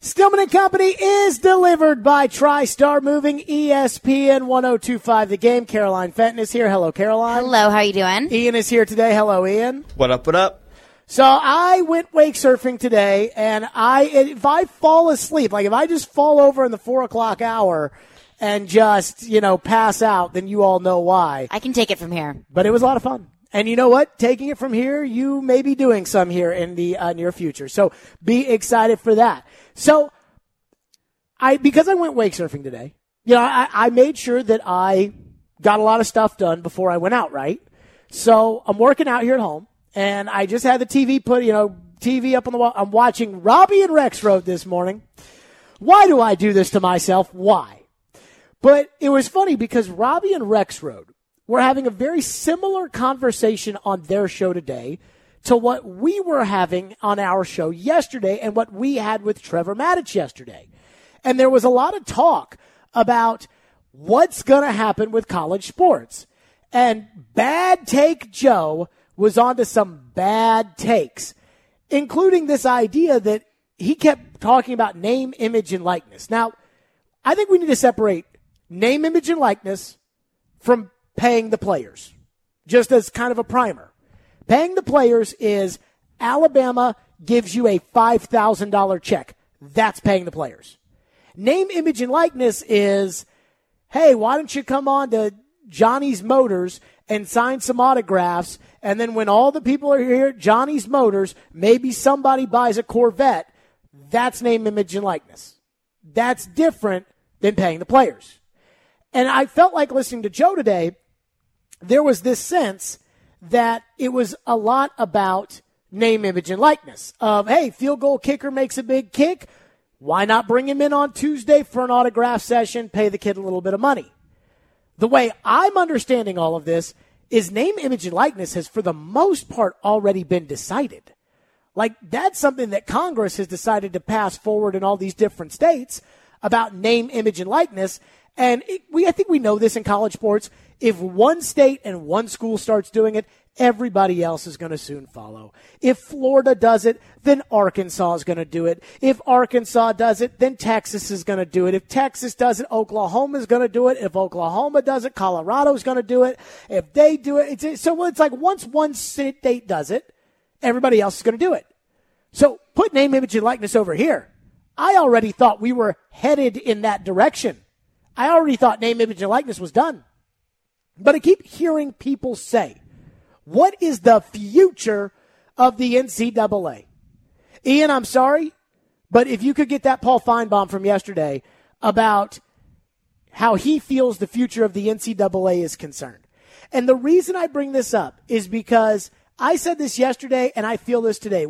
Stillman and Company is delivered by TriStar Moving, ESPN 102.5 The Game. Caroline Fenton is here. Hello, Caroline. Hello, how are you doing? Ian is here today. Hello, Ian. What up, what up? So I went wake surfing today, and if I fall asleep, like if I just fall over in the 4 o'clock hour and just, pass out, then you all know why. I can take it from here. But it was a lot of fun. And you know what? Taking it from here, you may be doing some here in the near future. So be excited for that. So because I went wake surfing today, I made sure that I got a lot of stuff done before I went out, right? So I'm working out here at home, and I just had the TV TV up on the wall. I'm watching Robbie and Rexroad this morning. Why do I do this to myself? Why? But it was funny because Robbie and Rexroad were having a very similar conversation on their show today to what we were having on our show yesterday and what we had with Trevor Maddich yesterday. And there was a lot of talk about what's going to happen with college sports. And Bad Take Joe was on to some bad takes, including this idea that he kept talking about name, image, and likeness. Now, I think we need to separate name, image, and likeness from paying the players, just as kind of a primer. Paying the players is Alabama gives you a $5,000 check. That's paying the players. Name, image, and likeness is, hey, why don't you come on to Johnny's Motors and sign some autographs, and then when all the people are here at Johnny's Motors, maybe somebody buys a Corvette. That's name, image, and likeness. That's different than paying the players. And I felt like listening to Joe today, there was this sense that it was a lot about name, image, and likeness of, hey, field goal kicker makes a big kick. Why not bring him in on Tuesday for an autograph session, pay the kid a little bit of money? The way I'm understanding all of this is name, image, and likeness has, for the most part, already been decided. Like, that's something that Congress has decided to pass forward in all these different states about name, image, and likeness. And I think we know this in college sports. If one state and one school starts doing it, everybody else is going to soon follow. If Florida does it, then Arkansas is going to do it. If Arkansas does it, then Texas is going to do it. If Texas does it, Oklahoma is going to do it. If Oklahoma does it, Colorado is going to do it. If they do it, so it's like once one state does it, everybody else is going to do it. So put name, image, and likeness over here. I already thought we were headed in that direction. I already thought name, image, and likeness was done. But I keep hearing people say, what is the future of the NCAA? Ian, I'm sorry, but if you could get that Paul Feinbaum from yesterday about how he feels the future of the NCAA is concerned. And the reason I bring this up is because I said this yesterday and I feel this today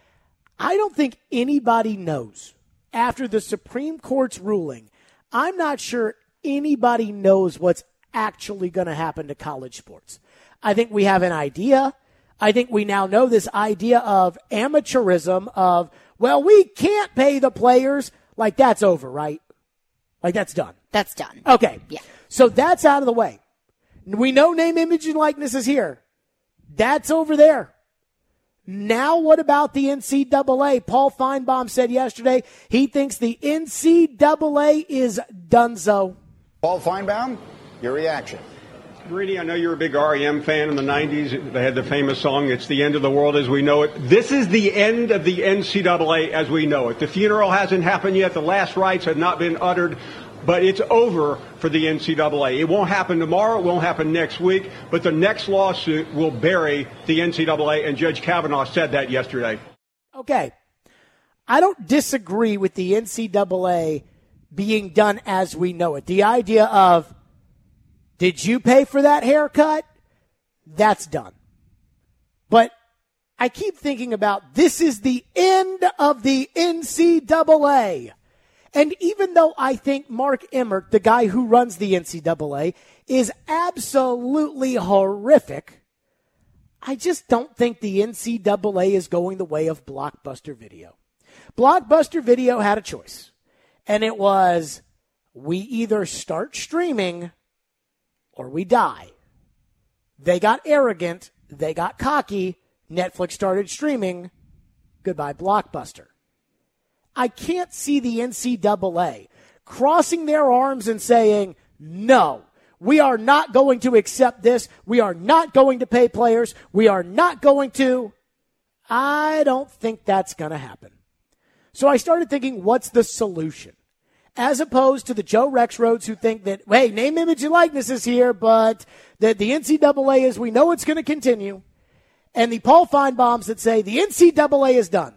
I don't think anybody knows after the Supreme Court's ruling. I'm not sure anybody knows what's actually going to happen to college sports. I think we have an idea. I think we now know this idea of amateurism of, well, we can't pay the players. Like, that's over, right? Like, that's done. That's done. Okay. Yeah. So that's out of the way. We know name, image, and likeness is here. That's over there. Now what about the NCAA? Paul Feinbaum said yesterday he thinks the NCAA is donezo. Paul Feinbaum, your reaction. Greedy, I know you're a big REM fan in the 90s. They had the famous song, It's the End of the World as We Know It. This is the end of the NCAA as we know it. The funeral hasn't happened yet. The last rites have not been uttered. But it's over for the NCAA. It won't happen tomorrow. It won't happen next week. But the next lawsuit will bury the NCAA, and Judge Kavanaugh said that yesterday. Okay. I don't disagree with the NCAA being done as we know it. The idea of, did you pay for that haircut? That's done. But I keep thinking about, this is the end of the NCAA. And even though I think Mark Emmert, the guy who runs the NCAA, is absolutely horrific, I just don't think the NCAA is going the way of Blockbuster Video. Blockbuster Video had a choice, and it was, we either start streaming or we die. They got arrogant. They got cocky. Netflix started streaming. Goodbye, Blockbuster. I can't see the NCAA crossing their arms and saying, no, we are not going to accept this. We are not going to pay players. We are not going to. I don't think that's going to happen. So I started thinking, what's the solution? As opposed to the Joe Rexroads who think that, hey, name, image, and likeness is here, but that the NCAA is, we know it's going to continue. And the Paul Feinbaums that say the NCAA is done.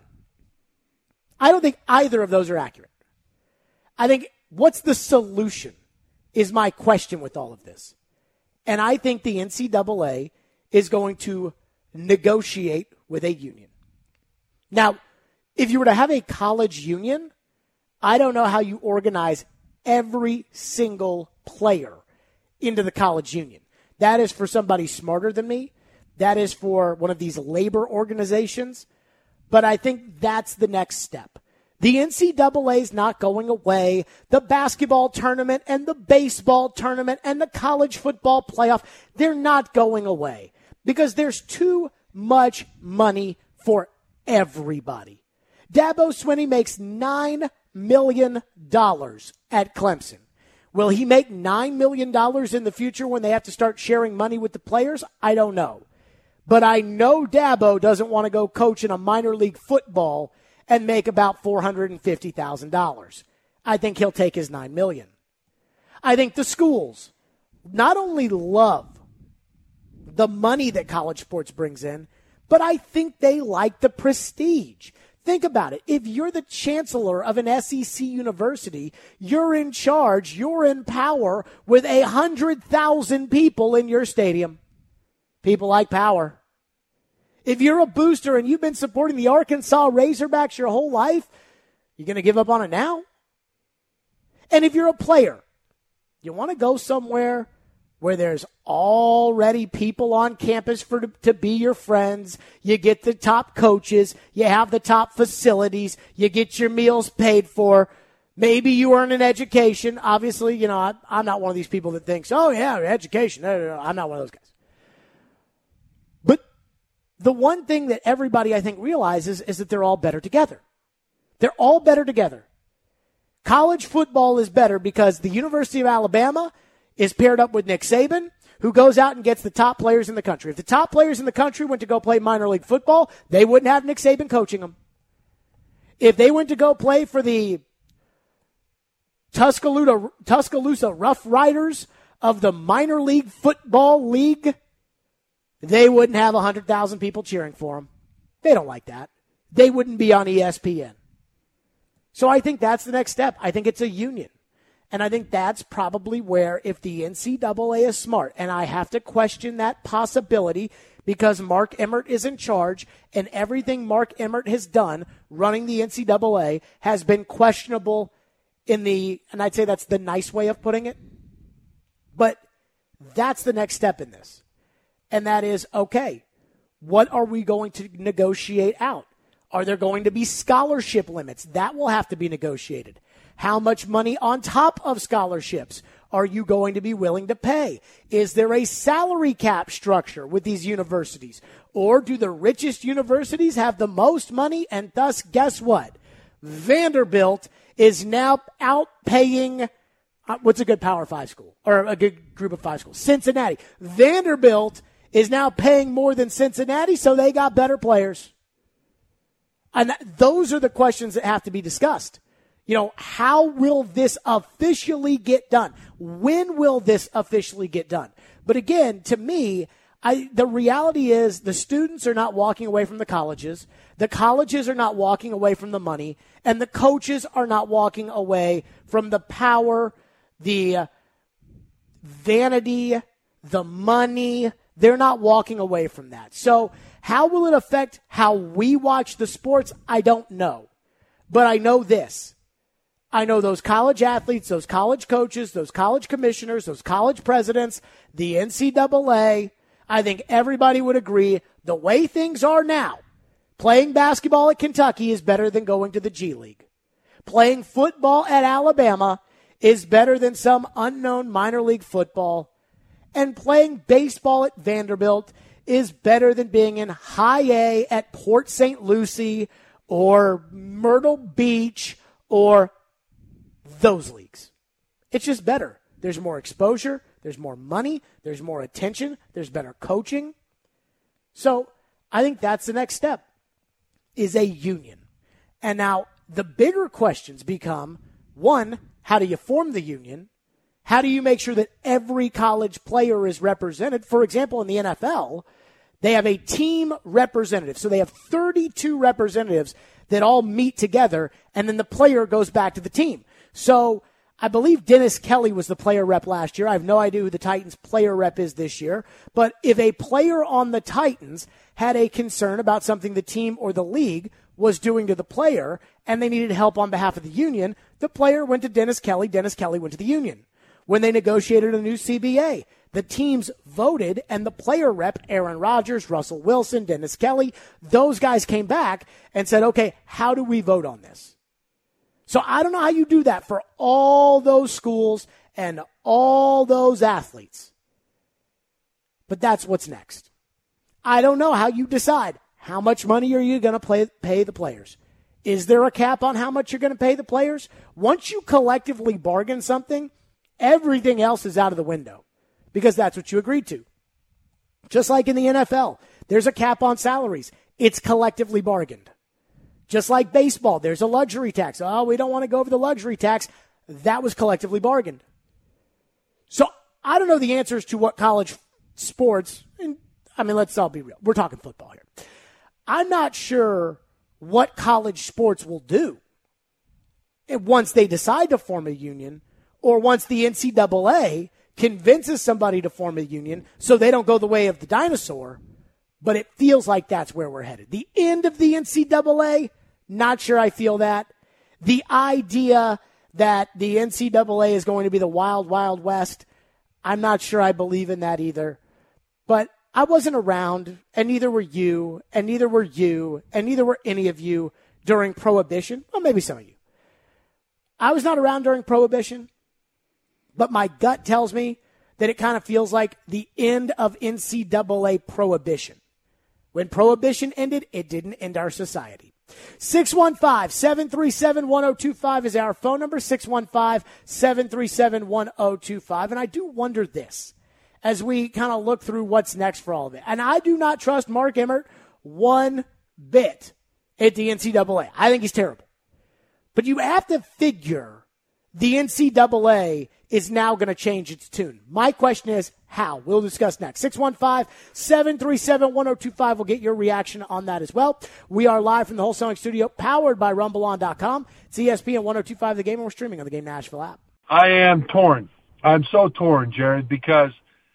I don't think either of those are accurate. I think what's the solution is my question with all of this. And I think the NCAA is going to negotiate with a union. Now, if you were to have a college union, I don't know how you organize every single player into the college union. That is for somebody smarter than me. That is for one of these labor organizations. But I think that's the next step. The NCAA is not going away. The basketball tournament and the baseball tournament and the college football playoff, they're not going away because there's too much money for everybody. Dabo Swinney makes $9 million at Clemson. Will he make $9 million in the future when they have to start sharing money with the players? I don't know. But I know Dabo doesn't want to go coach in a minor league football and make about $450,000. I think he'll take his $9 million. I think the schools not only love the money that college sports brings in, but I think they like the prestige. Think about it. If you're the chancellor of an SEC university, you're in charge, you're in power with 100,000 people in your stadium. People like power. If you're a booster and you've been supporting the Arkansas Razorbacks your whole life, you're going to give up on it now? And if you're a player, you want to go somewhere where there's already people on campus to be your friends. You get the top coaches. You have the top facilities. You get your meals paid for. Maybe you earn an education. Obviously, I'm not one of these people that thinks, oh, yeah, education. No. I'm not one of those guys. But the one thing that everybody, I think, realizes is that they're all better together. They're all better together. College football is better because the University of Alabama is paired up with Nick Saban, who goes out and gets the top players in the country. If the top players in the country went to go play minor league football, they wouldn't have Nick Saban coaching them. If they went to go play for the Tuscaloosa Rough Riders of the minor league football league, they wouldn't have 100,000 people cheering for them. They don't like that. They wouldn't be on ESPN. So I think that's the next step. I think it's a union. And I think that's probably where, if the NCAA is smart, and I have to question that possibility because Mark Emmert is in charge, and everything Mark Emmert has done running the NCAA has been questionable and I'd say that's the nice way of putting it. But that's the next step in this. And that is, okay, what are we going to negotiate out? Are there going to be scholarship limits? That will have to be negotiated. How much money on top of scholarships are you going to be willing to pay? Is there a salary cap structure with these universities? Or do the richest universities have the most money? And thus, guess what? Vanderbilt is now outpaying, what's a good Power 5 school? Or a good group of 5 schools? Cincinnati. Vanderbilt is now paying more than Cincinnati, so they got better players. And those are the questions that have to be discussed. How will this officially get done? When will this officially get done? But again, to me, the reality is the students are not walking away from the colleges. The colleges are not walking away from the money. And the coaches are not walking away from the power, the vanity, the money. They're not walking away from that. So how will it affect how we watch the sports? I don't know. But I know this. I know those college athletes, those college coaches, those college commissioners, those college presidents, the NCAA. I think everybody would agree the way things are now, playing basketball at Kentucky is better than going to the G League. Playing football at Alabama is better than some unknown minor league football. And playing baseball at Vanderbilt is better than being in high A at Port St. Lucie or Myrtle Beach or those leagues. It's just better. There's more exposure. There's more money. There's more attention. There's better coaching. So I think that's the next step, is a union. And now the bigger questions become, one, how do you form the union? How do you make sure that every college player is represented? For example, in the NFL, they have a team representative. So they have 32 representatives that all meet together, and then the player goes back to the team. So I believe Dennis Kelly was the player rep last year. I have no idea who the Titans player rep is this year. But if a player on the Titans had a concern about something the team or the league was doing to the player and they needed help on behalf of the union, the player went to Dennis Kelly. Dennis Kelly went to the union. When they negotiated a new CBA, the teams voted, and the player rep, Aaron Rodgers, Russell Wilson, Dennis Kelly, those guys came back and said, okay, how do we vote on this? So I don't know how you do that for all those schools and all those athletes. But that's what's next. I don't know how you decide how much money are you going to pay the players. Is there a cap on how much you're going to pay the players? Once you collectively bargain something, everything else is out of the window because that's what you agreed to. Just like in the NFL, there's a cap on salaries. It's collectively bargained. Just like baseball, there's a luxury tax. Oh, we don't want to go over the luxury tax. That was collectively bargained. So I don't know the answers to what college sports, and I mean, let's all be real. We're talking football here. I'm not sure what college sports will do once they decide to form a union or once the NCAA convinces somebody to form a union so they don't go the way of the dinosaur, but it feels like that's where we're headed. The end of the NCAA, not sure I feel that. The idea that the NCAA is going to be the wild, wild west, I'm not sure I believe in that either. But I wasn't around, and neither were you, and neither were you, and neither were any of you during Prohibition. Well, maybe some of you. I was not around during Prohibition, but my gut tells me that it kind of feels like the end of NCAA Prohibition. When Prohibition ended, it didn't end our society. 615-737-1025 is our phone number, 615-737-1025. And I do wonder this as we kind of look through what's next for all of it. And I do not trust Mark Emmert one bit at the NCAA. I think he's terrible. But you have to figure the NCAA is now going to change its tune. My question is, how? We'll discuss next. 615-737-1025. We'll get your reaction on that as well. We are live from the Wholesaling Studio, powered by RumbleOn.com. It's ESPN 102.5 The Game, and we're streaming on the Game Nashville app. I am torn. I'm so torn, Jared, because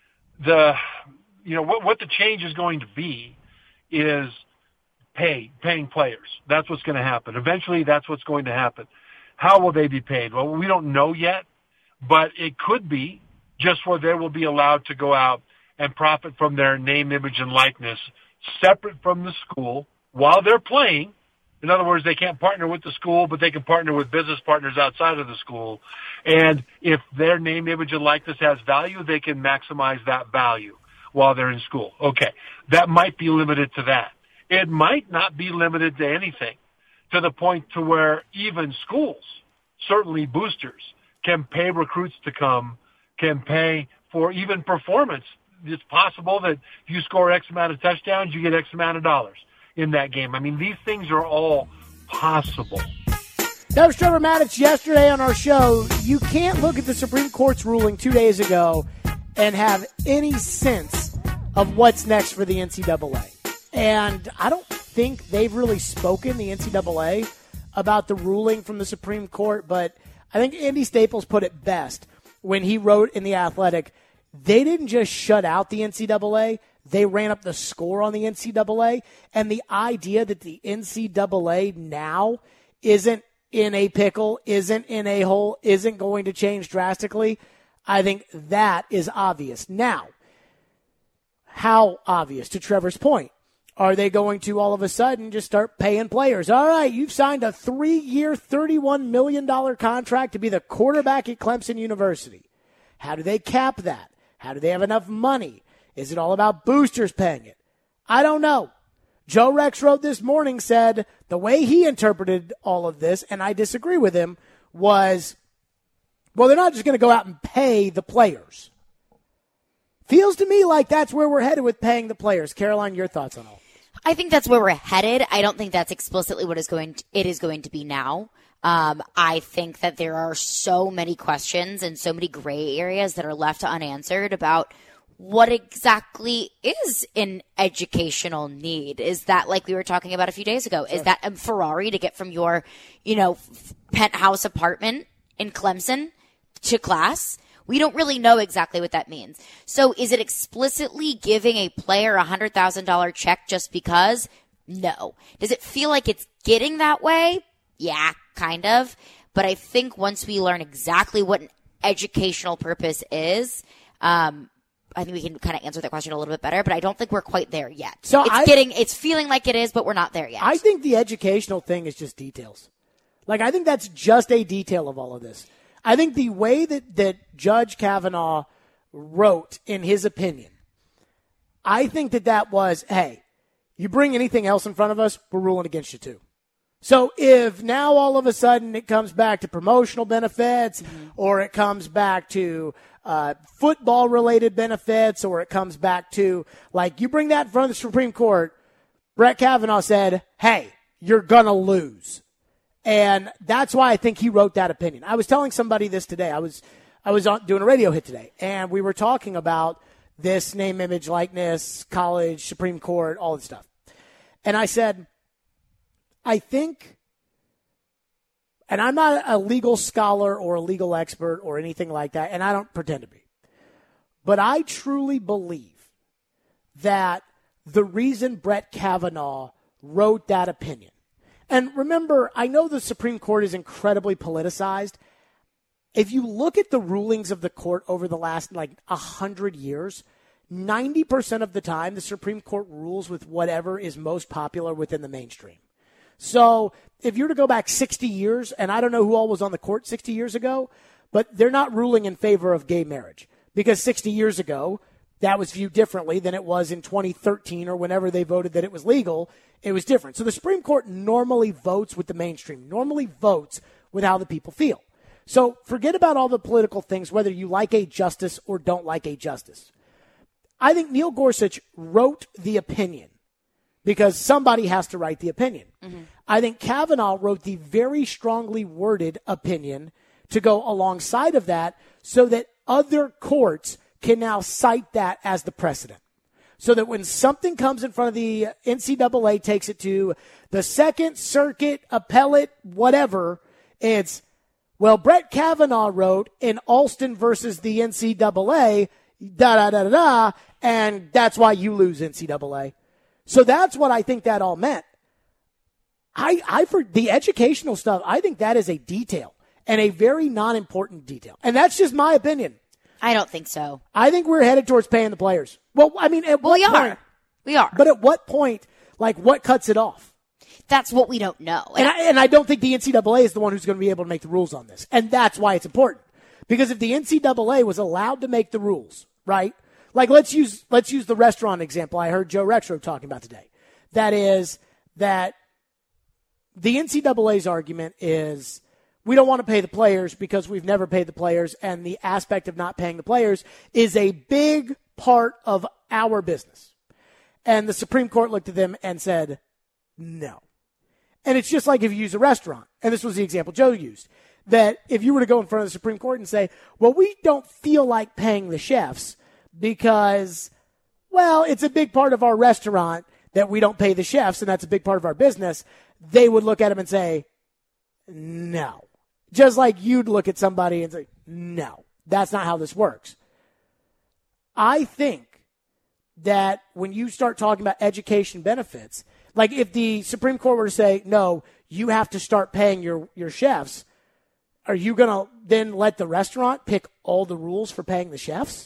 what the change is going to be is paying players. That's what's going to happen. Eventually, that's what's going to happen. How will they be paid? Well, we don't know yet, but it could be just where they will be allowed to go out and profit from their name, image, and likeness separate from the school while they're playing. In other words, they can't partner with the school, but they can partner with business partners outside of the school. And if their name, image, and likeness has value, they can maximize that value while they're in school. Okay, that might be limited to that. It might not be limited to anything, to the point to where even schools, certainly boosters, can pay recruits to come, can pay for even performance. It's possible that if you score X amount of touchdowns, you get X amount of dollars in that game. I mean, these things are all possible. That was Trevor Matich yesterday on our show. You can't look at the Supreme Court's ruling 2 days ago and have any sense of what's next for the NCAA. And I don't think they've really spoken, the NCAA, about the ruling from the Supreme Court, but I think Andy Staples put it best when he wrote in The Athletic, they didn't just shut out the NCAA, they ran up the score on the NCAA, and the idea that the NCAA now isn't in a pickle, isn't in a hole, isn't going to change drastically, I think that is obvious. Now, how obvious? To Trevor's point, are they going to all of a sudden just start paying players? All right, you've signed a 3-year, $31 million contract to be the quarterback at Clemson University. How do they cap that? How do they have enough money? Is it all about boosters paying it? I don't know. Joe Rexrode this morning said the way he interpreted all of this, and I disagree with him, was, well, they're not just going to go out and pay the players. Feels to me like that's where we're headed with paying the players. Caroline, your thoughts on all? I think that's where we're headed. I don't think that's explicitly what it is going to be now. I think that there are so many questions and so many gray areas that are left unanswered about what exactly is an educational need. Is that, like we were talking about a few days ago, is that a Ferrari to get from your, penthouse apartment in Clemson to class? We don't really know exactly what that means. So is it explicitly giving a player a $100,000 check just because? No. Does it feel like it's getting that way? Yeah, kind of. But I think once we learn exactly what an educational purpose is, I think we can kind of answer that question a little bit better, but I don't think we're quite there yet. So it's feeling like it is, but we're not there yet. I think the educational thing is just details. Like, I think that's just a detail of all of this. I think the way that Judge Kavanaugh wrote in his opinion, I think that was, hey, you bring anything else in front of us, we're ruling against you too. So if now all of a sudden it comes back to promotional benefits, or it comes back to football-related benefits, or it comes back to, like, you bring that in front of the Supreme Court, Brett Kavanaugh said, hey, you're going to lose. And that's why I think he wrote that opinion. I was telling somebody this today. I was doing a radio hit today, and we were talking about this name, image, likeness, college, Supreme Court, all this stuff. And I said, I think, and I'm not a legal scholar or a legal expert or anything like that, and I don't pretend to be, but I truly believe that the reason Brett Kavanaugh wrote that opinion, and remember, I know the Supreme Court is incredibly politicized. If you look at the rulings of the court over the last, 100 years, 90% of the time, the Supreme Court rules with whatever is most popular within the mainstream. So if you were to go back 60 years, and I don't know who all was on the court 60 years ago, but they're not ruling in favor of gay marriage, because 60 years ago, that was viewed differently than it was in 2013 or whenever they voted that it was legal. It was different. So the Supreme Court normally votes with the mainstream, normally votes with how the people feel. So forget about all the political things, whether you like a justice or don't like a justice. I think Neil Gorsuch wrote the opinion because somebody has to write the opinion. Mm-hmm. I think Kavanaugh wrote the very strongly worded opinion to go alongside of that so that other courts can now cite that as the precedent. So that when something comes in front of the NCAA, takes it to the Second Circuit, appellate, whatever, it's, well, Brett Kavanaugh wrote in Alston versus the NCAA, da-da-da-da-da, and that's why you lose, NCAA. So that's what I think that all meant. For the educational stuff, I think that is a detail and a very non-important detail. And that's just my opinion. I don't think so. I think we're headed towards paying the players. Well, I mean, at what point? We are. But at what point, what cuts it off? That's what we don't know. And I don't think the NCAA is the one who's going to be able to make the rules on this. And that's why it's important. Because if the NCAA was allowed to make the rules, right? Like, let's use the restaurant example I heard Joe Rexrode talking about today. That is that the NCAA's argument is we don't want to pay the players because we've never paid the players, and the aspect of not paying the players is a big part of our business. And the Supreme Court looked at them and said, no. And it's just like if you use a restaurant, and this was the example Joe used, that if you were to go in front of the Supreme Court and say, well, we don't feel like paying the chefs because, well, it's a big part of our restaurant that we don't pay the chefs, and that's a big part of our business, they would look at them and say, no. Just like you'd look at somebody and say, no, that's not how this works. I think that when you start talking about education benefits, like if the Supreme Court were to say, no, you have to start paying your chefs, are you going to then let the restaurant pick all the rules for paying the chefs?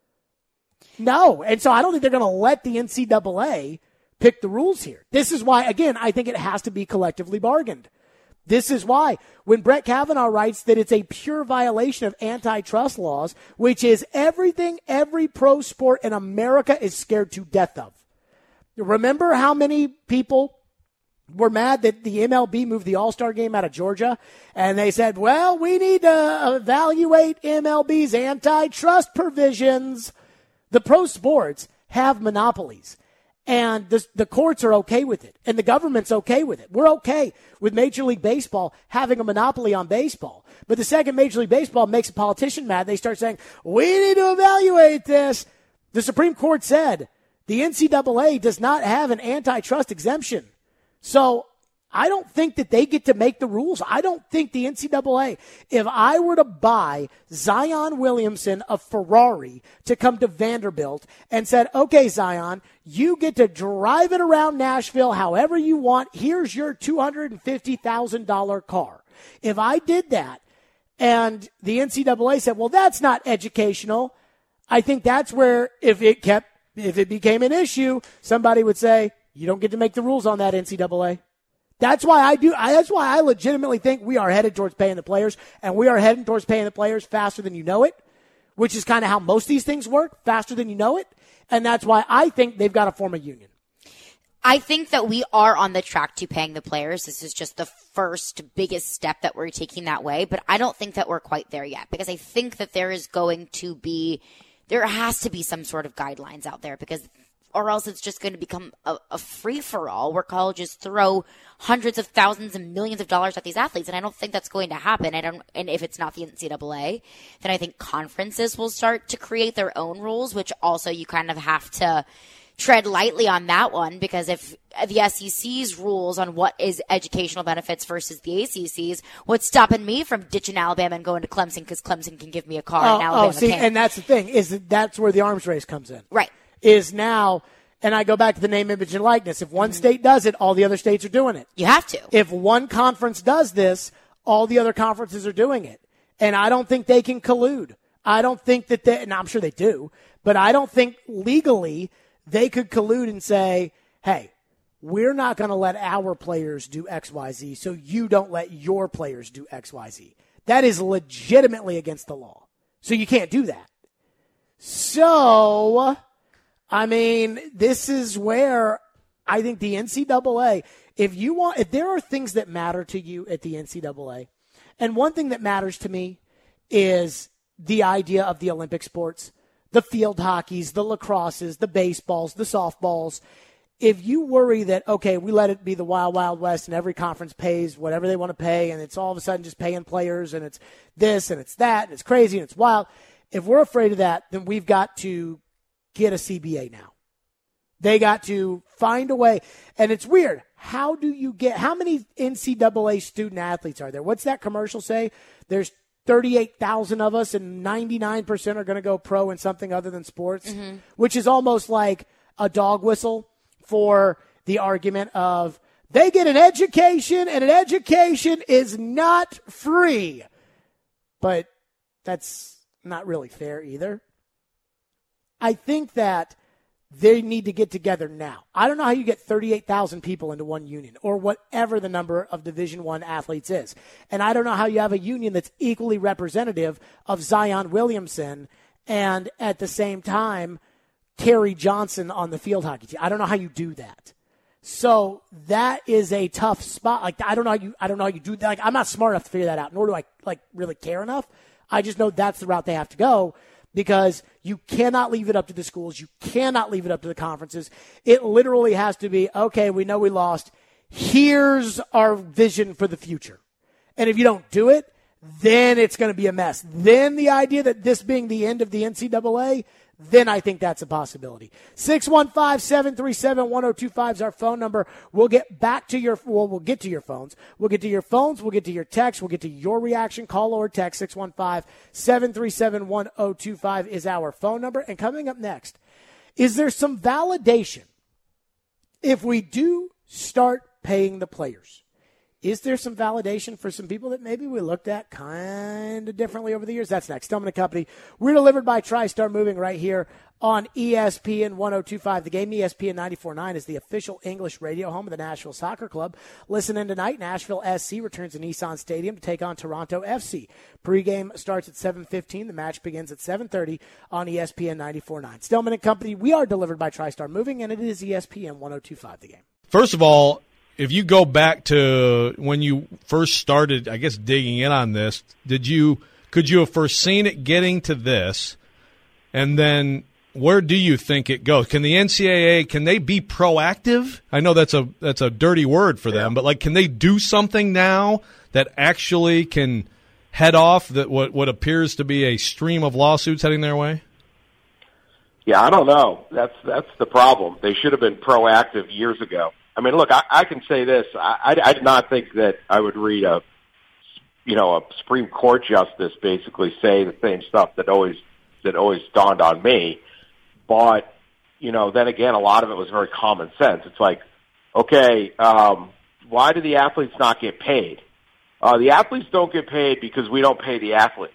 No. And so I don't think they're going to let the NCAA pick the rules here. This is why, again, I think it has to be collectively bargained. This is why when Brett Kavanaugh writes that it's a pure violation of antitrust laws, which is everything every pro sport in America is scared to death of. Remember how many people were mad that the MLB moved the All-Star game out of Georgia? And they said, well, we need to evaluate MLB's antitrust provisions. The pro sports have monopolies. And the courts are okay with it. And the government's okay with it. We're okay with Major League Baseball having a monopoly on baseball. But the second Major League Baseball makes a politician mad, they start saying, we need to evaluate this. The Supreme Court said the NCAA does not have an antitrust exemption. So I don't think that they get to make the rules. I don't think the NCAA, if I were to buy Zion Williamson a Ferrari to come to Vanderbilt and said, okay, Zion, you get to drive it around Nashville however you want. Here's your $250,000 car. If I did that and the NCAA said, well, that's not educational, I think that's where if it became an issue, somebody would say, you don't get to make the rules on that, NCAA. That's why that's why I legitimately think we are headed towards paying the players, and we are heading towards paying the players faster than you know it, which is kind of how most of these things work, faster than you know it. And that's why I think they've got to form a union. I think that we are on the track to paying the players. This is just the first biggest step that we're taking that way, but I don't think that we're quite there yet, because I think that there has to be some sort of guidelines out there, or else it's just going to become a free-for-all where colleges throw hundreds of thousands and millions of dollars at these athletes. And I don't think that's going to happen. And if it's not the NCAA, then I think conferences will start to create their own rules, which also you kind of have to tread lightly on that one, because if the SEC's rules on what is educational benefits versus the ACC's, what's stopping me from ditching Alabama and going to Clemson because Clemson can give me a car and Alabama can't. And that's the thing, is that's where the arms race comes in. Right. Is now, and I go back to the name, image, and likeness. If one state does it, all the other states are doing it. You have to. If one conference does this, all the other conferences are doing it. And I don't think they can collude. I don't think that and I'm sure they do, but I don't think legally they could collude and say, hey, we're not going to let our players do XYZ, so you don't let your players do XYZ. That is legitimately against the law. So you can't do that. So, I mean, this is where I think the NCAA, if there are things that matter to you at the NCAA, and one thing that matters to me is the idea of the Olympic sports, the field hockeys, the lacrosses, the baseballs, the softballs. If you worry that, okay, we let it be the wild, wild west and every conference pays whatever they want to pay and it's all of a sudden just paying players and it's this and it's that and it's crazy and it's wild. If we're afraid of that, then we've got to get a CBA now. They got to find a way. And it's weird. How many NCAA student athletes are there? What's that commercial say? There's 38,000 of us and 99% are going to go pro in something other than sports, which is almost like a dog whistle for the argument of they get an education and an education is not free. But that's not really fair either. I think that they need to get together now. I don't know how you get 38,000 people into one union or whatever the number of Division I athletes is. And I don't know how you have a union that's equally representative of Zion Williamson and at the same time Terry Johnson on the field hockey team. I don't know how you do that. So that is a tough spot. Like I don't know how you do that. Like I'm not smart enough to figure that out, nor do I really care enough. I just know that's the route they have to go. Because you cannot leave it up to the schools. You cannot leave it up to the conferences. It literally has to be, okay, we know we lost. Here's our vision for the future. And if you don't do it, then it's going to be a mess. Then the idea that this being the end of the NCAA, then I think that's a possibility. 615-737-1025 is our phone number. We'll get to your phones. We'll get to your phones. We'll get to your text. We'll get to your reaction. Call or text 615-737-1025 is our phone number. And coming up next, is there some validation if we do start paying the players? is there some validation for some people that maybe we looked at kind of differently over the years? That's next. Stillman & Company. We're delivered by TriStar Moving right here on ESPN 102.5. The Game, ESPN 94.9 is the official English radio home of the Nashville Soccer Club. Listen in tonight. Nashville SC returns to Nissan Stadium to take on Toronto FC. Pre-game starts at 7:15. The match begins at 7:30 on ESPN 94.9. Stillman & Company. We are delivered by TriStar Moving, and it is ESPN 102.5. The Game. First of all, if you go back to when you first started, I guess, digging in on this, could you have foreseen it getting to this? And then where do you think it goes? Can the NCAA, can they be proactive? I know that's a dirty word for them, but can they do something now that actually can head off what appears to be a stream of lawsuits heading their way? Yeah, I don't know. That's the problem. They should have been proactive years ago. I mean, look, I can say this. I did not think that I would read a Supreme Court justice basically say the same stuff that always dawned on me. But, then again, a lot of it was very common sense. It's like, okay, why do the athletes not get paid? The athletes don't get paid because we don't pay the athlete.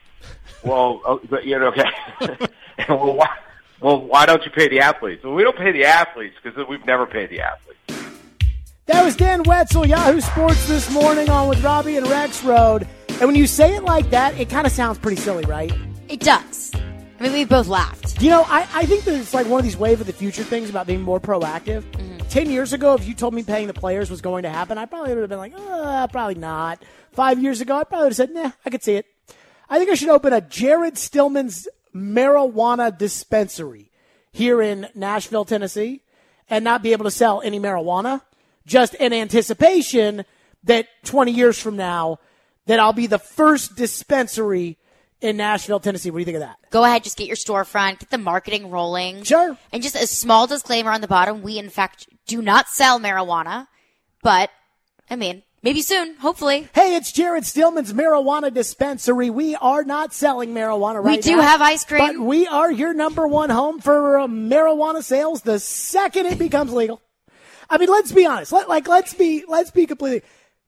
Well, okay. Well, why don't you pay the athletes? Well, we don't pay the athletes because we've never paid the athletes. That was Dan Wetzel, Yahoo Sports This Morning on with Robbie and Rex Road. And when you say it like that, it kind of sounds pretty silly, right? It does. I mean, we both laughed. I think that it's like one of these wave of the future things about being more proactive. 10 years ago, if you told me paying the players was going to happen, I probably would have been like, probably not. 5 years ago, I probably would have said, nah, I could see it. I think I should open a Jared Stillman's marijuana dispensary here in Nashville, Tennessee, and not be able to sell any marijuana, just in anticipation that 20 years from now that I'll be the first dispensary in Nashville, Tennessee. What do you think of that? Go ahead, just get your storefront, get the marketing rolling. Sure. And just a small disclaimer on the bottom, we in fact do not sell marijuana, but, I mean, maybe soon, hopefully. Hey, it's Jared Stillman's marijuana dispensary. We are not selling marijuana right now. We do have ice cream. But we are your number one home for marijuana sales the second it becomes legal. I mean, let's be honest. Let's be completely.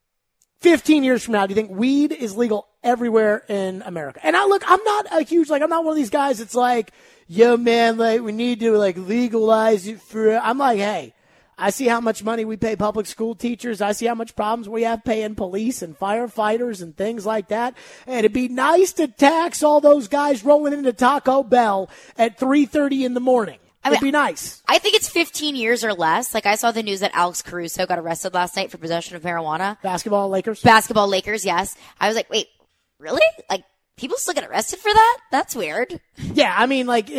15 years from now, do you think weed is legal everywhere in America? And I'm not I'm not one of these guys that's like, yo, man, we need to legalize it for. I'm like, hey, I see how much money we pay public school teachers. I see how much problems we have paying police and firefighters and things like that. And it'd be nice to tax all those guys rolling into Taco Bell at 3:30 in the morning. It'd be nice. I think it's 15 years or less. I saw the news that Alex Caruso got arrested last night for possession of marijuana. Basketball Lakers, yes. I was like, wait, really? People still get arrested for that? That's weird. Yeah, I mean, but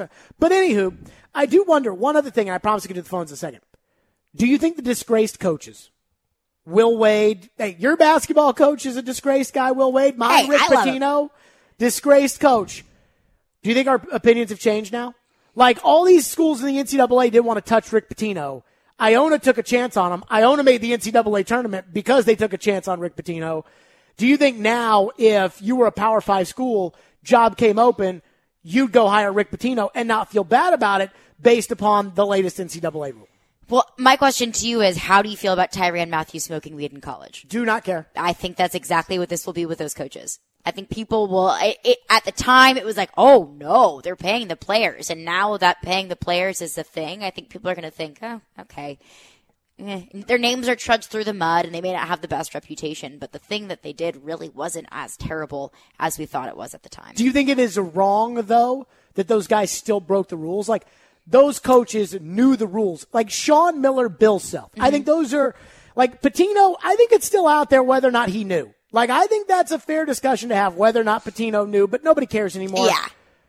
anywho, I do wonder one other thing, and I promise to get to the phones in a second. Do you think the disgraced coaches, Will Wade, hey, your basketball coach is a disgraced guy, Will Wade, Rick Pitino, disgraced coach. Do you think our opinions have changed now? All these schools in the NCAA didn't want to touch Rick Pitino. Iona took a chance on him. Iona made the NCAA tournament because they took a chance on Rick Pitino. Do you think now if you were a Power 5 school, job came open, you'd go hire Rick Pitino and not feel bad about it based upon the latest NCAA rule? Well, my question to you is, how do you feel about Tyrann Mathieu smoking weed in college? Do not care. I think that's exactly what this will be with those coaches. I think people will, at the time it was like, oh no, they're paying the players. And now that paying the players is the thing, I think people are going to think, oh, okay. Their names are trudged through the mud and they may not have the best reputation, but the thing that they did really wasn't as terrible as we thought it was at the time. Do you think it is wrong though that those guys still broke the rules? Those coaches knew the rules. Sean Miller, Bill Self. Mm-hmm. I think those are, Pitino, I think it's still out there whether or not he knew. I think that's a fair discussion to have, whether or not Pitino knew, but nobody cares anymore. Yeah.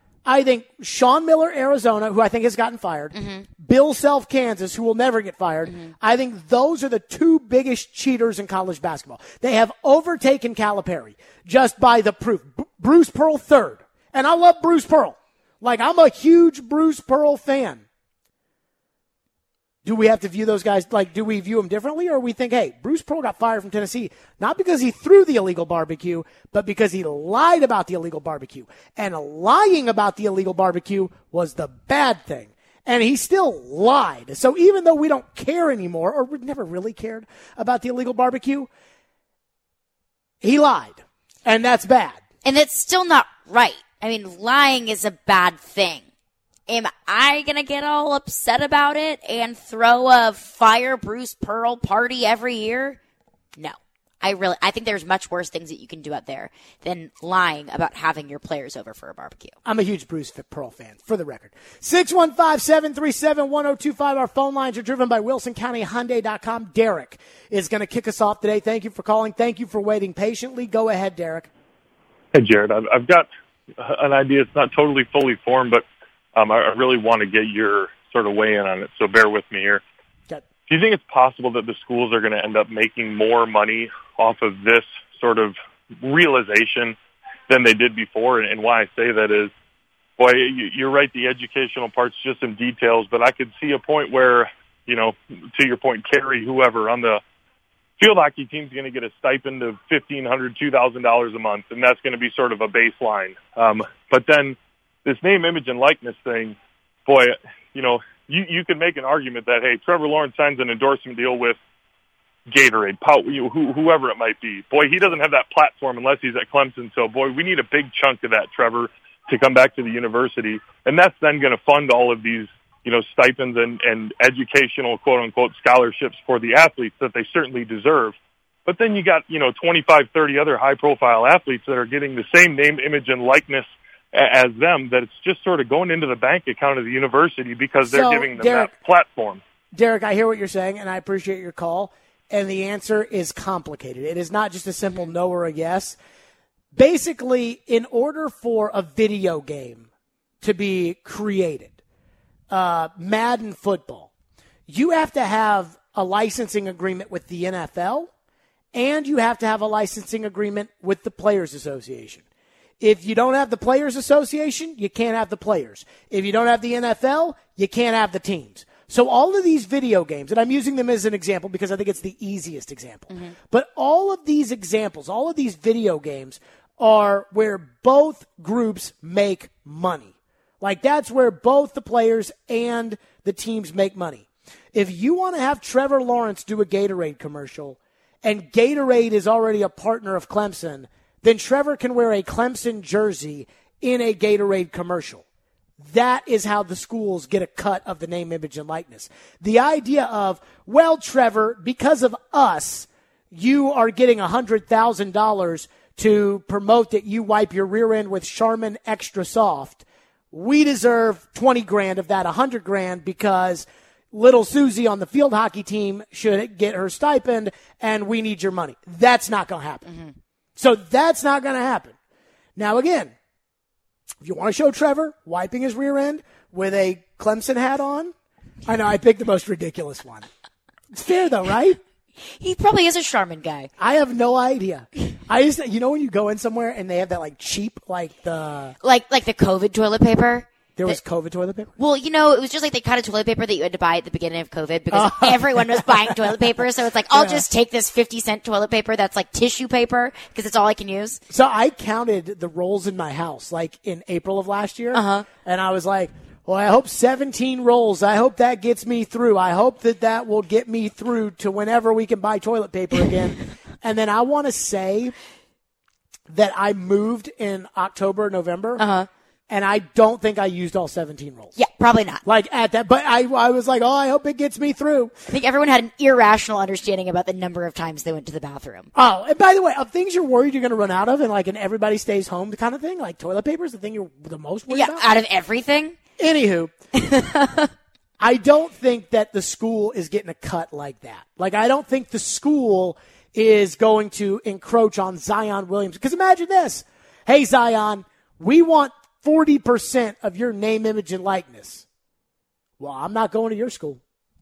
I think Sean Miller, Arizona, who I think has gotten fired, Bill Self, Kansas, who will never get fired, I think those are the two biggest cheaters in college basketball. They have overtaken Calipari just by the proof. Bruce Pearl third. And I love Bruce Pearl. I'm a huge Bruce Pearl fan. Do we have to view those guys, do we view them differently? Or we think, hey, Bruce Pearl got fired from Tennessee, not because he threw the illegal barbecue, but because he lied about the illegal barbecue. And lying about the illegal barbecue was the bad thing. And he still lied. So even though we don't care anymore, or we never really cared about the illegal barbecue, he lied. And that's bad. And that's still not right. I mean, lying is a bad thing. Am I going to get all upset about it and throw a Fire Bruce Pearl party every year? No. I think there's much worse things that you can do out there than lying about having your players over for a barbecue. I'm a huge Bruce Pearl fan, for the record. 615-737-1025. Our phone lines are driven by WilsonCountyHyundai.com. Derek is going to kick us off today. Thank you for calling. Thank you for waiting patiently. Go ahead, Derek. Hey, Jared. I've got an idea. It's not totally fully formed, but I really want to get your sort of weigh in on it, so bear with me here. Okay. Do you think it's possible that the schools are going to end up making more money off of this sort of realization than they did before? And why I say that is, boy, you're right, the educational part's just some details, but I could see a point where, you know, to your point, Carrie, whoever on the field hockey team's going to get a stipend of $1,500, $2,000 a month, and that's going to be sort of a baseline. But then this name, image, and likeness thing, boy, you know, you could make an argument that, hey, Trevor Lawrence signs an endorsement deal with Gatorade, whoever it might be. Boy, he doesn't have that platform unless he's at Clemson. So, boy, we need a big chunk of that, Trevor, to come back to the university. And that's then going to fund all of these, you know, stipends and educational, quote-unquote, scholarships for the athletes that they certainly deserve. But then you got, you know, 25, 30 other high-profile athletes that are getting the same name, image, and likeness as them, that it's just sort of going into the bank account of the university because they're giving them that platform. Derek, I hear what you're saying, and I appreciate your call. And the answer is complicated. It is not just a simple no or a yes. Basically, in order for a video game to be created, Madden football, you have to have a licensing agreement with the NFL, and you have to have a licensing agreement with the Players Association. If you don't have the Players Association, you can't have the players. If you don't have the NFL, you can't have the teams. So all of these video games, and I'm using them as an example because I think it's the easiest example, but all of these examples, all of these video games are where both groups make money. Like that's where both the players and the teams make money. If you want to have Trevor Lawrence do a Gatorade commercial and Gatorade is already a partner of Clemson, then Trevor can wear a Clemson jersey in a Gatorade commercial. That is how the schools get a cut of the name, image, and likeness. The idea of, well, Trevor, because of us, you are getting $100,000 to promote that you wipe your rear end with Charmin Extra Soft. We deserve $20,000 of that $100,000 because little Susie on the field hockey team should get her stipend, and we need your money. That's not going to happen. So that's not going to happen. Now, again, if you want to show Trevor wiping his rear end with a Clemson hat on, I know I picked the most ridiculous one. It's fair though, right? He probably is a Charmin guy. I have no idea. I just, you know, when you go in somewhere and they have that like cheap, like the COVID toilet paper. There was COVID toilet paper? Well, you know, it was just like the kind of toilet paper that you had to buy at the beginning of COVID because everyone was buying toilet paper. So it's like, I'll just take this 50-cent toilet paper that's like tissue paper because it's all I can use. So I counted the rolls in my house like in April of last year. And I was like, well, I hope 17 rolls. I hope that gets me through. I hope that will get me through to whenever we can buy toilet paper again. And then I want to say that I moved in October, November. And I don't think I used all 17 rolls. Yeah, probably not. Like at that, but I was like, oh, I hope it gets me through. I think everyone had an irrational understanding about the number of times they went to the bathroom. Oh, and by the way, of things you're worried you're going to run out of and like an everybody stays home kind of thing, like toilet paper is the thing you're the most worried about? Yeah, out of everything. Anywho, I don't think that the school is getting a cut like that. Like, I don't think the school is going to encroach on Zion Williams. Because imagine this. Hey, Zion, we want 40% of your name, image, and likeness. Well, I'm not going to your school.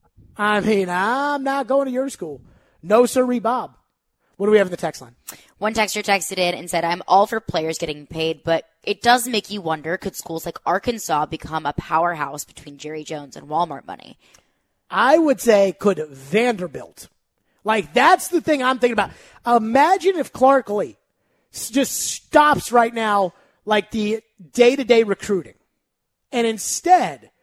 I'm not going to your school. No, sirree, Bob. What do we have in the text line? One texter texted in and said, I'm all for players getting paid, but it does make you wonder, could schools like Arkansas become a powerhouse between Jerry Jones and Walmart money? I would say could Vanderbilt. Like, that's the thing I'm thinking about. Imagine if Clark Lee just stops right now, like the day-to-day recruiting, and instead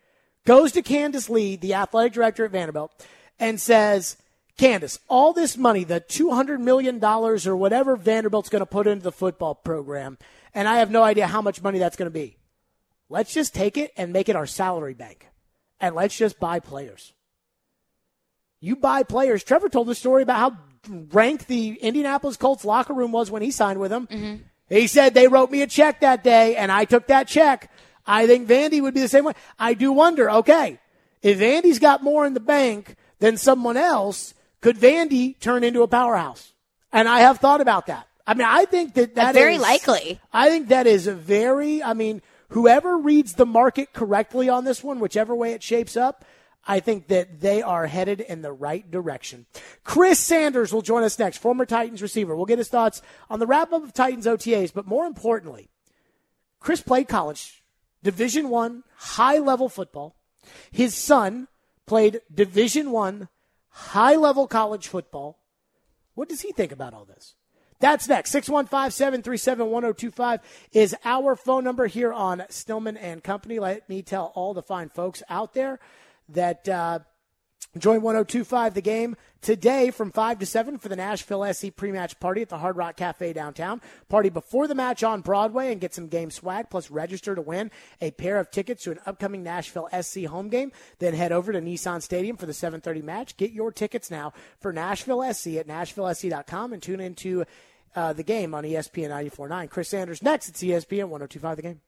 goes to Candace Lee, the athletic director at Vanderbilt, and says, Candace, all this money, the $200 million or whatever Vanderbilt's going to put into the football program, and I have no idea how much money that's going to be. Let's just take it and make it our salary bank, and let's just buy players. You buy players. Trevor told the story about how rank the Indianapolis Colts locker room was when he signed with them. Mm-hmm. He said they wrote me a check that day, and I took that check. I think Vandy would be the same way. I do wonder, okay, if Vandy's got more in the bank than someone else, could Vandy turn into a powerhouse? And I have thought about that. I mean, I think that is very likely. I think that is whoever reads the market correctly on this one, whichever way it shapes up, I think that they are headed in the right direction. Chris Sanders will join us next, former Titans receiver. We'll get his thoughts on the wrap-up of Titans OTAs, but more importantly, Chris played college, Division I, high-level football. His son played Division I, high-level college football. What does he think about all this? That's next. 615-737-1025 is our phone number here on Stillman and Company. Let me tell all the fine folks out there that join 1025 The Game today from 5 to 7 for the Nashville SC pre-match party at the Hard Rock Cafe downtown. Party before the match on Broadway and get some game swag, plus register to win a pair of tickets to an upcoming Nashville SC home game. Then head over to Nissan Stadium for the 7:30 match. Get your tickets now for Nashville SC at NashvilleSC.com and tune into the game on ESPN 94.9. Chris Sanders next. It's ESPN 1025 The Game.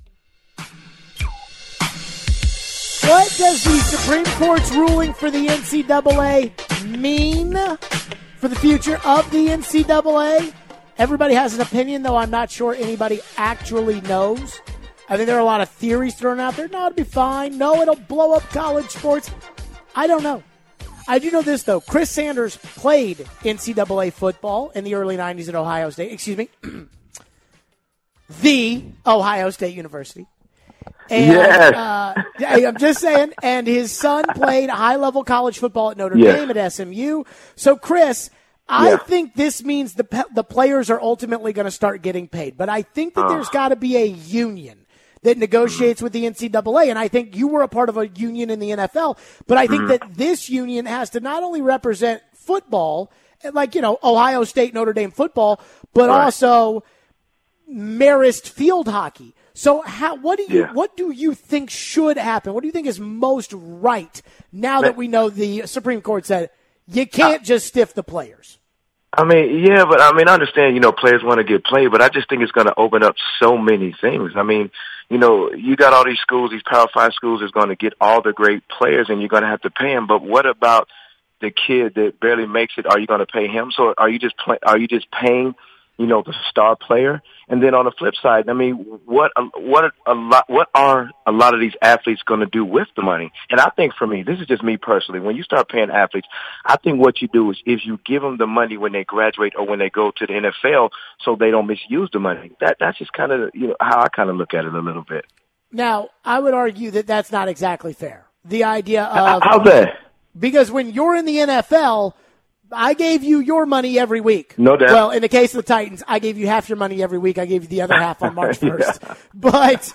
What does the Supreme Court's ruling for the NCAA mean for the future of the NCAA? Everybody has an opinion, though I'm not sure anybody actually knows. I think there are a lot of theories thrown out there. No, it'll be fine. No, it'll blow up college sports. I don't know. I do know this, though. Chris Sanders played NCAA football in the early 90s at Ohio State. The Ohio State University. And, yes. I'm just saying. And his son played high-level college football at Notre Dame, at SMU. So, Chris, I think this means the players are ultimately going to start getting paid. But I think that there's got to be a union that negotiates with the NCAA. And I think you were a part of a union in the NFL. But I think that this union has to not only represent football, like, Ohio State, Notre Dame football, but also Marist field hockey. So what do you think should happen? What do you think is most right now that we know the Supreme Court said you can't just stiff the players? I understand, players want to get played, but I just think it's going to open up so many things. I mean, you got all these schools, these Power 5 schools is going to get all the great players and you're going to have to pay them. But what about the kid that barely makes it? Are you going to pay him? So are you just paying, the star player? And then on the flip side, I mean, what are a lot of these athletes going to do with the money? And I think for me, this is just me personally, when you start paying athletes, I think what you do is you give them the money when they graduate or when they go to the NFL so they don't misuse the money. That's just kind of, how I kind of look at it a little bit. Now, I would argue that that's not exactly fair. The idea of... How's that? Because when you're in the NFL... I gave you your money every week. No doubt. Well, in the case of the Titans, I gave you half your money every week. I gave you the other half on March 1st. Yeah. But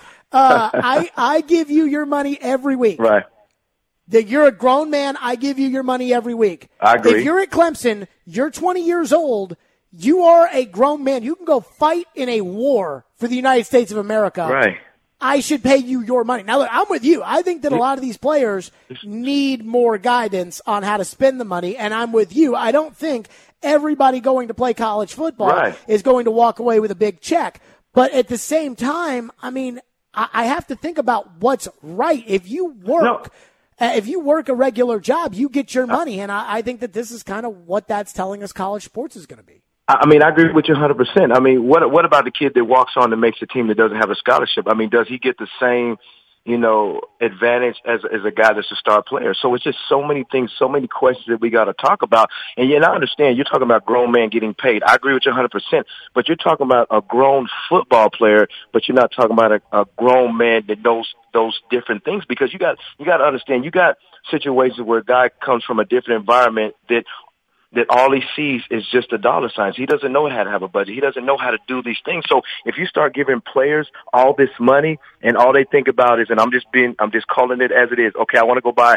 I give you your money every week. Right. That you're a grown man, I give you your money every week. I agree. If you're at Clemson, you're 20 years old, you are a grown man. You can go fight in a war for the United States of America. Right. I should pay you your money. Now, look, I'm with you. I think that a lot of these players need more guidance on how to spend the money, and I'm with you. I don't think everybody going to play college football is going to walk away with a big check. But at the same time, I mean, I have to think about what's right. If you work a regular job, you get your money, and I think that this is kind of what that's telling us college sports is going to be. I mean, I agree with you 100%. I mean, what about the kid that walks on and makes a team that doesn't have a scholarship? I mean, does he get the same, advantage as a guy that's a star player? So it's just so many things, so many questions that we got to talk about. And I understand you're talking about grown men getting paid. I agree with you 100%. But you're talking about a grown football player, but you're not talking about a grown man that knows those different things, because you got to understand, you got situations where a guy comes from a different environment that that all he sees is just the dollar signs. He doesn't know how to have a budget. He doesn't know how to do these things. So if you start giving players all this money and all they think about is, and I'm just calling it as it is. Okay, I want to go buy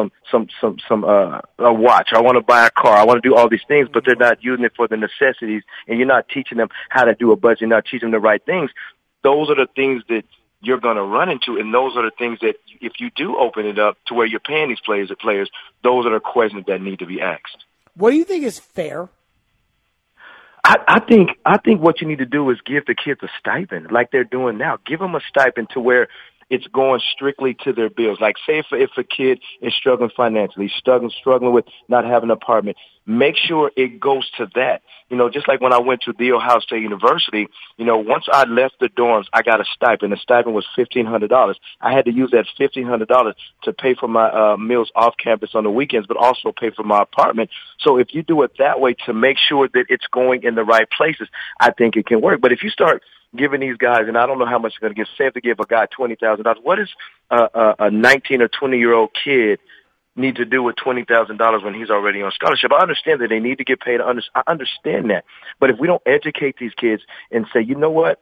a watch. I want to buy a car. I want to do all these things, but they're not using it for the necessities, and you're not teaching them how to do a budget. You're not teaching them the right things. Those are the things that you're going to run into, and those are the things that if you do open it up to where you're paying these players, those are the questions that need to be asked. What do you think is fair? I think what you need to do is give the kids a stipend like they're doing now. Give them a stipend to where it's going strictly to their bills. Like say if a kid is struggling financially, struggling with not having an apartment, make sure it goes to that. You know, just like when I went to The Ohio State University, you know, once I left the dorms, I got a stipend. The stipend was $1,500. I had to use that $1,500 to pay for my meals off campus on the weekends, but also pay for my apartment. So if you do it that way to make sure that it's going in the right places, I think it can work. But if you start giving these guys, and I don't know how much you're going to give, say if they give a guy $20,000, what is a 19 or 20-year-old kid need to do with $20,000 when he's already on scholarship? I understand that they need to get paid. I understand that. But if we don't educate these kids and say, you know what,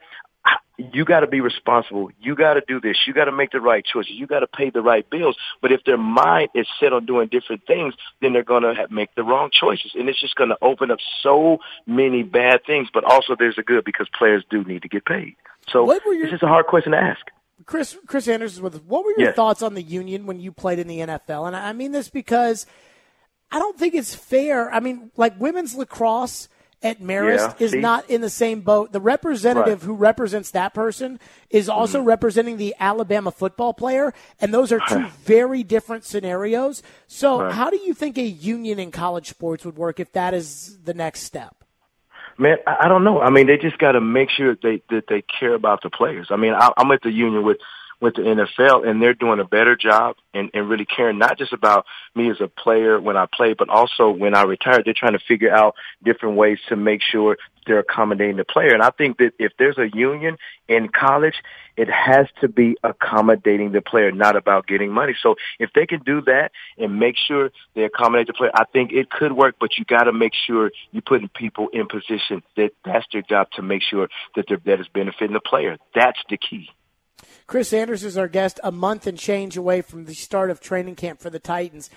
you got to be responsible. You got to do this. You got to make the right choices. You got to pay the right bills. But if their mind is set on doing different things, then they're going to make the wrong choices. And it's just going to open up so many bad things. But also there's a good because players do need to get paid. So this is a hard question to ask. Chris Anders is with us. What were your thoughts on the union when you played in the NFL? And I mean this because I don't think it's fair. I mean, like women's lacrosse at Marist is not in the same boat. The representative who represents that person is also representing the Alabama football player, and those are two very different scenarios. So how do you think a union in college sports would work if that is the next step? Man, I don't know. I mean, they just got to make sure that they care about the players. I mean, I'm at the union with the NFL, and they're doing a better job and really caring not just about me as a player when I play, but also when I retire. They're trying to figure out different ways to make sure they're accommodating the player. And I think that if there's a union in college, it has to be accommodating the player, not about getting money. So if they can do that and make sure they accommodate the player, I think it could work, but you got to make sure you're putting people in position that that's their job to make sure that that is benefiting the player. That's the key. Chris Anders is our guest, a month and change away from the start of training camp for the Titans.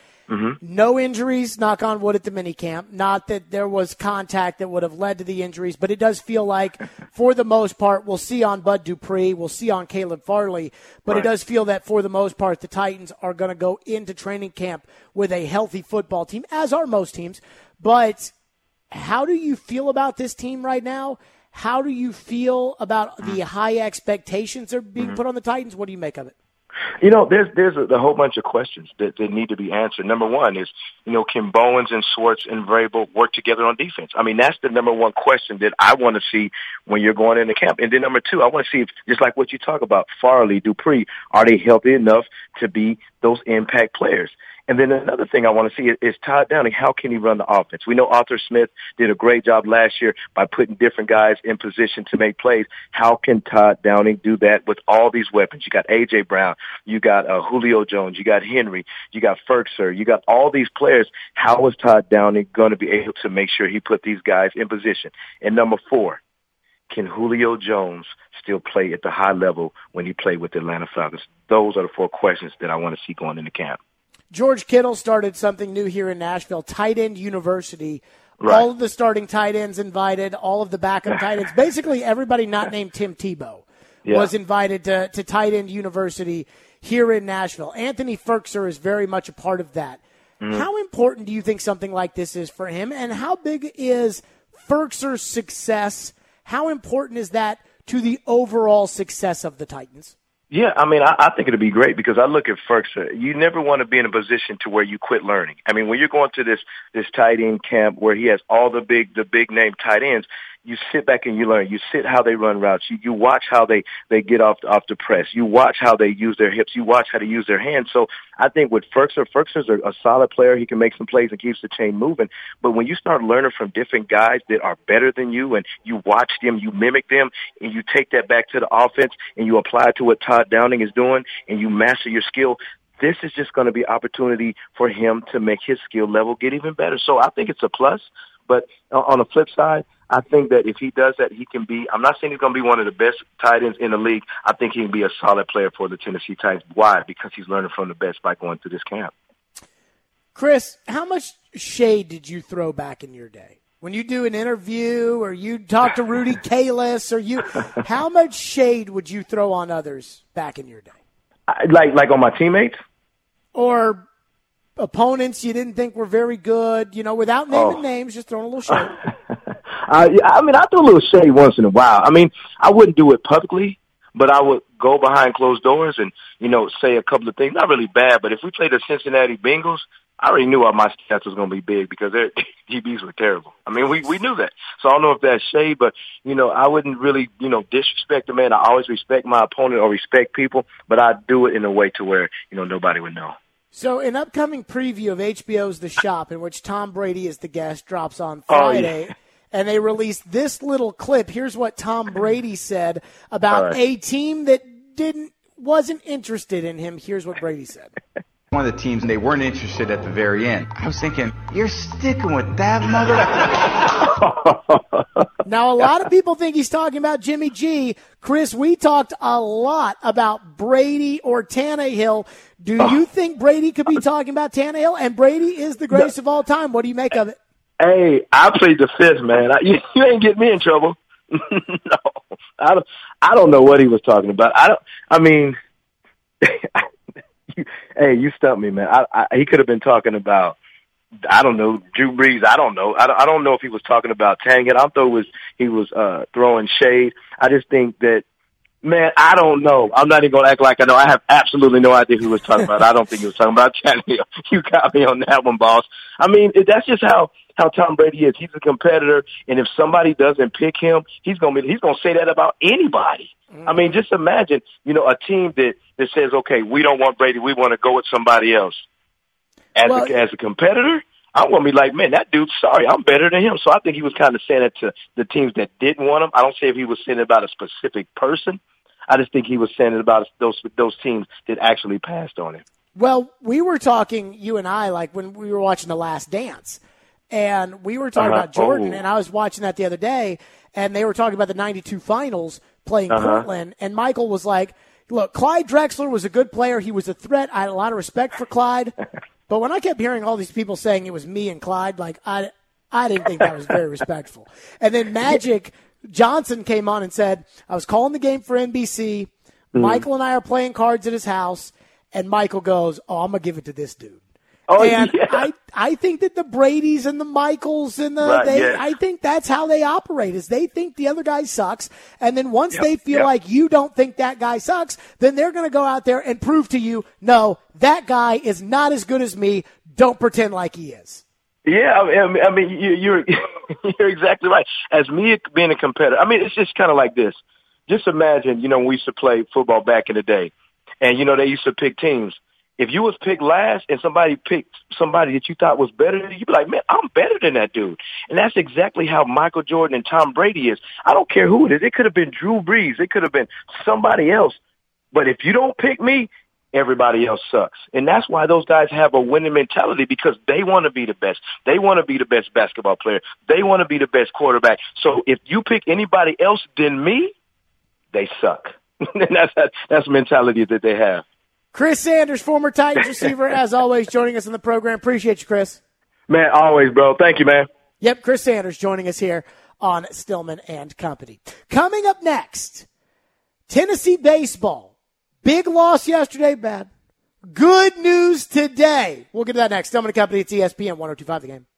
No injuries, knock on wood, at the minicamp. Not that there was contact that would have led to the injuries, but it does feel like, for the most part, we'll see on Bud Dupree, we'll see on Caleb Farley, but it does feel that, for the most part, the Titans are going to go into training camp with a healthy football team, as are most teams. But how do you feel about this team right now? How do you feel about the high expectations that are being put on the Titans? What do you make of it? You know, there's a whole bunch of questions that need to be answered. Number one is, you know, can Bowens and Swartz and Vrabel work together on defense? I mean, that's the number one question that I want to see when you're going into camp. And then number two, I want to see if, just like what you talk about, Farley, Dupree, are they healthy enough to be those impact players? And then another thing I want to see is Todd Downing. How can he run the offense? We know Arthur Smith did a great job last year by putting different guys in position to make plays. How can Todd Downing do that with all these weapons? You got A.J. Brown. You got Julio Jones. You got Henry. You got Ferkser. You got all these players. How is Todd Downing going to be able to make sure he put these guys in position? And number four, can Julio Jones still play at the high level when he played with the Atlanta Falcons? Those are the four questions that I want to see going into camp. George Kittle started something new here in Nashville, Tight End University. All of the starting tight ends invited, all of the backup tight ends. Basically, everybody not named Tim Tebow was invited to Tight End University here in Nashville. Anthony Ferkser is very much a part of that. How important do you think something like this is for him, and how big is Ferkser's success? How important is that to the overall success of the Titans? Yeah, I mean, I think it'd be great because I look at Ferkser. You never want to be in a position to where you quit learning. I mean, when you're going to this tight end camp where he has all the big name tight ends, you sit back and you learn. You sit how they run routes. You watch how they get off the press. You watch how they use their hips. You watch how they use their hands. So I think with Ferkser's a solid player. He can make some plays and keeps the chain moving. But when you start learning from different guys that are better than you and you watch them, you mimic them, and you take that back to the offense and you apply it to what Todd Downing is doing and you master your skill, this is just going to be opportunity for him to make his skill level get even better. So I think it's a plus. But on the flip side, I think that if he does that, he can be – I'm not saying he's going to be one of the best tight ends in the league. I think he can be a solid player for the Tennessee Titans. Why? Because he's learning from the best by going through this camp. Chris, how much shade did you throw back in your day? When you do an interview or you talk to Rudy Kalis how much shade would you throw on others back in your day? Like on my teammates? Or opponents you didn't think were very good, without naming names, just throwing a little shade. I throw a little shade once in a while. I mean, I wouldn't do it publicly, but I would go behind closed doors and, say a couple of things. Not really bad, but if we played the Cincinnati Bengals, I already knew my stats was going to be big because their DBs were terrible. I mean, we knew that. So I don't know if that's shade, but, I wouldn't really, disrespect the man. I always respect my opponent or respect people, but I do it in a way to where, nobody would know. So an upcoming preview of HBO's The Shop, in which Tom Brady is the guest, drops on Friday. Oh, yeah. And they released this little clip. Here's what Tom Brady said about a team that wasn't interested in him. Here's what Brady said. One of the teams, they weren't interested at the very end. I was thinking, you're sticking with that mother. Now, a lot of people think he's talking about Jimmy G. Chris, we talked a lot about Brady or Tannehill. Do you think Brady could be talking about Tannehill? And Brady is the greatest of all time. What do you make of it? Hey, I played the fifth, man. You ain't getting me in trouble. No, I don't know what he was talking about. Hey, you stumped me, man. He could have been talking about, I don't know, Drew Brees. I don't know. I don't know if he was talking about Tangen. I thought he was throwing shade. I just think that, man, I don't know. I'm not even going to act like I know. I have absolutely no idea who he was talking about. I don't think he was talking about Tannehill. You got me on that one, boss. I mean, that's just how Tom Brady is. He's a competitor, and if somebody doesn't pick him, he's going to say that about anybody. I mean, just imagine, a team that says, okay, we don't want Brady, we want to go with somebody else. As a competitor, I'm going to be like, man, that dude's sorry, I'm better than him. So I think he was kind of saying it to the teams that didn't want him. I don't say if he was saying it about a specific person. I just think he was saying it about those teams that actually passed on him. Well, we were talking, you and I, like when we were watching The Last Dance, and we were talking about Jordan, and I was watching that the other day, and they were talking about the 92 finals playing Portland, and Michael was like, look, Clyde Drexler was a good player. He was a threat. I had a lot of respect for Clyde. But when I kept hearing all these people saying it was me and Clyde, like I didn't think that was very respectful. And then Magic Johnson came on and said, I was calling the game for NBC. Michael and I are playing cards at his house. And Michael goes, I'm going to give it to this dude. I think that the Bradys and the Michaels and I think that's how they operate, is they think the other guy sucks. And then once they feel like you don't think that guy sucks, then they're going to go out there and prove to you, no, that guy is not as good as me. Don't pretend like he is. Yeah, I mean, you're exactly right. As me being a competitor, I mean, it's just kind of like this. Just imagine, when we used to play football back in the day, and, they used to pick teams. If you was picked last and somebody picked somebody that you thought was better than you, you'd be like, man, I'm better than that dude. And that's exactly how Michael Jordan and Tom Brady is. I don't care who it is. It could have been Drew Brees. It could have been somebody else. But if you don't pick me, everybody else sucks. And that's why those guys have a winning mentality, because they want to be the best. They want to be the best basketball player. They want to be the best quarterback. So if you pick anybody else than me, they suck. And that's the mentality that they have. Chris Sanders, former Titans receiver, as always, joining us in the program. Appreciate you, Chris. Man, always, bro. Thank you, man. Yep, Chris Sanders joining us here on Stillman and Company. Coming up next, Tennessee baseball. Big loss yesterday, bad. Good news today. We'll get to that next. Stillman and Company, it's ESPN 102.5 The Game.